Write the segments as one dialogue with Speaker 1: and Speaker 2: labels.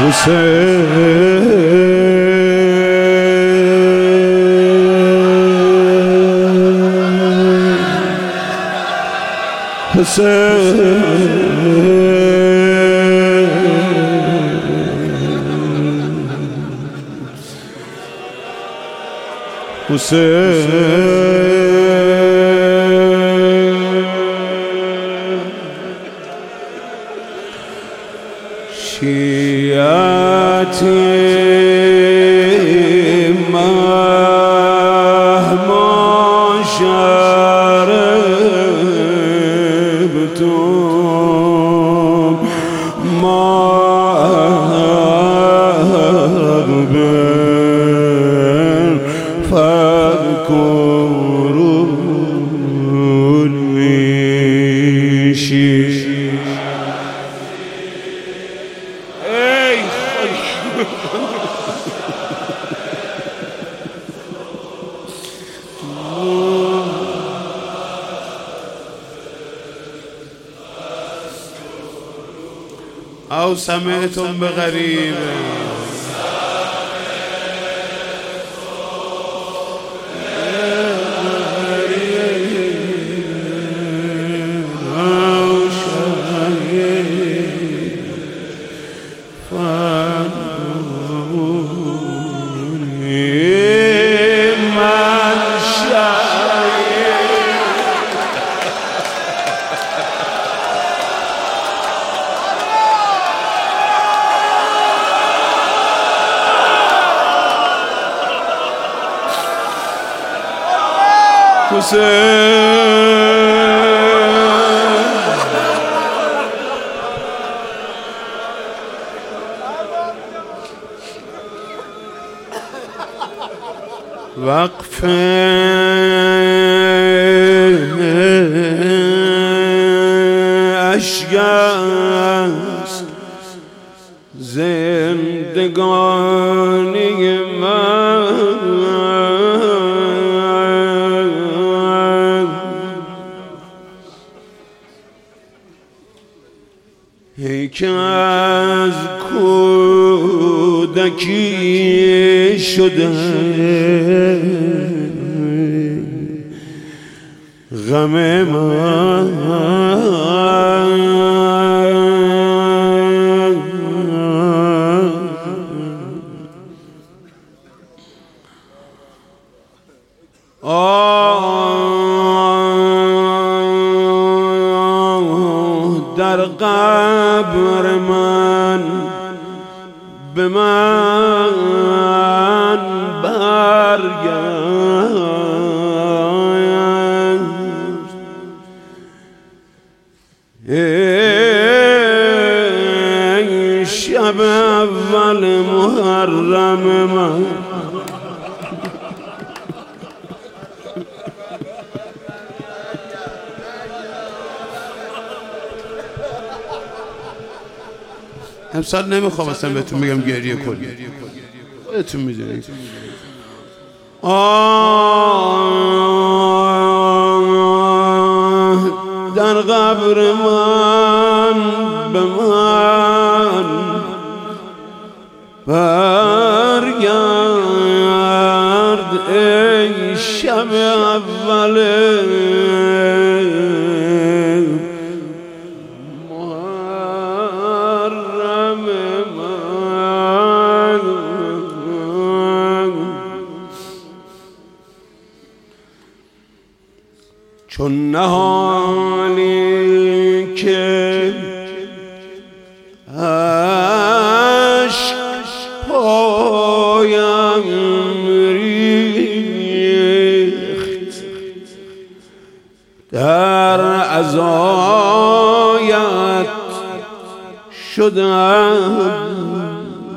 Speaker 1: شیعتی مهما شربتم مغبن فذكروني شیعتی. أو سمعتم بغريب أو شهيد فانظروني من شهيد. وقف اشک است زندگانی من، ای که از کودکی شده غم من. در قبر من به من برگشت، ای شب اول محرم من. امسال نمیخوام اصلا بهتون میگم گریه کنید، خودتون میدونید. در قبر من به من برگرد، ای شب اول محرم من. چون نهانی که عشق پایم ریخت، در عزایت شدم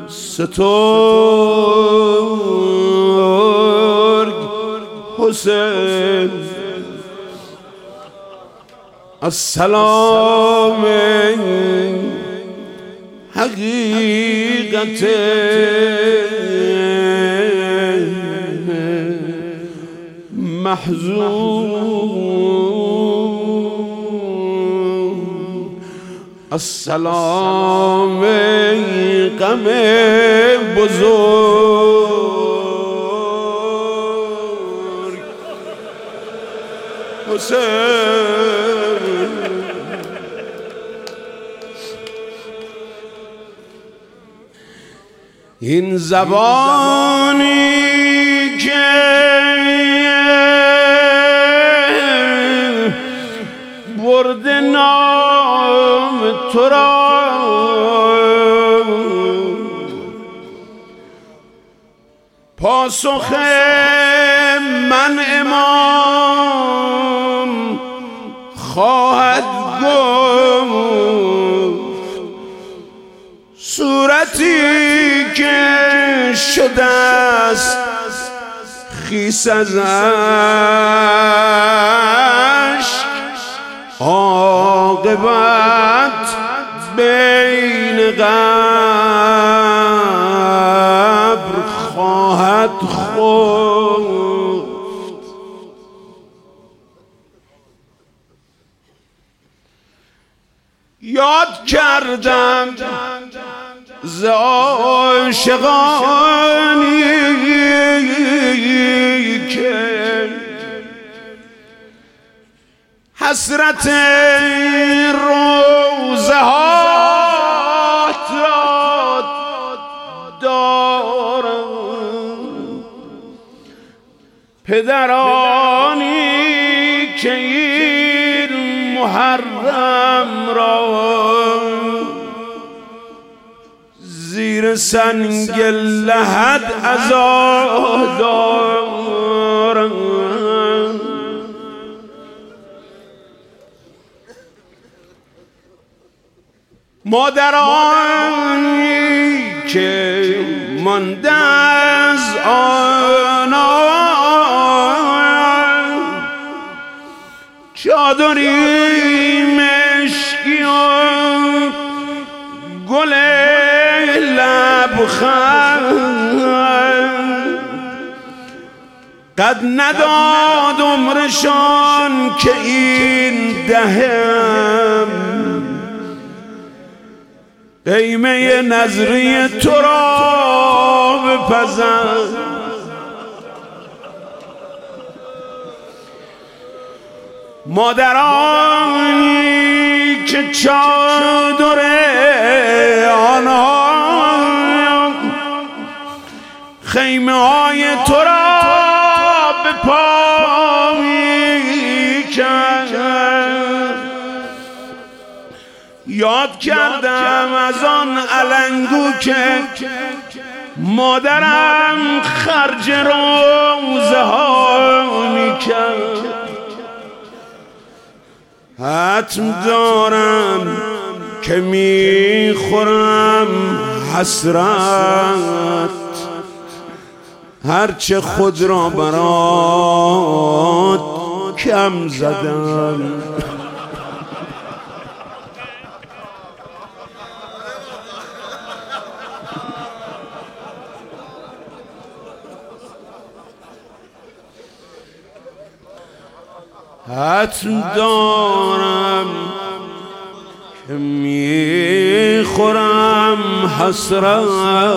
Speaker 1: سترگ حسین. السلام حقیقت محزون، السلام ای غم بزرگ حسین. این زبانی که برده نام تو را پاسخ من امام خواهد گفت. صورتی که شده است خیس از اشک عاقبت بین قبر خواهد خفت. یاد کردم ز عاشقانی که حسرت روزه ها دارم، پدرانی که این محرم را زیر سنگ لحد عزا دارم. مادرانی که مانده از آنان چادری مشکی و گل لبخند قد نداد عمرشان که این دهم قیمه نظری تو را بپزند. مادرانی که چادر آنها خیمه های تو را به پا می‌کشد. یاد کردم از آن علنگو که مادرم خرج روزه ها می‌کرد. حتم دارم که میخورم حسرت هرچه خود را برات کم زدم. حتم دارم که میخورم حسرت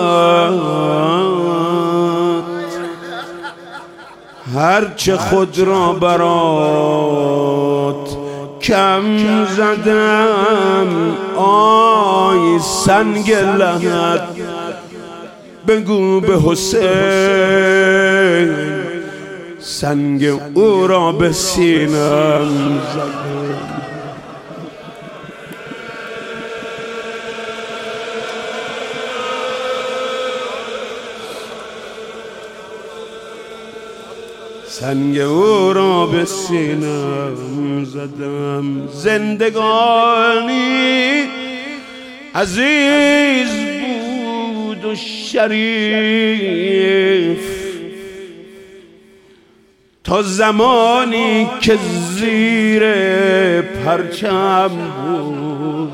Speaker 1: هرچه خود را برات کم زدم. آی سنگ لحد بگو به حسین سنگ او را به سینم زدم. سنگ او را به سینم زدم. زندگانی عزیز بود و شریف تا زمانی که زیر پرچم بود.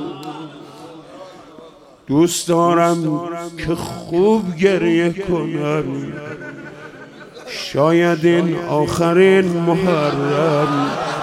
Speaker 1: دوست دارم که خوب گریه کنم شاید این آخرین محرم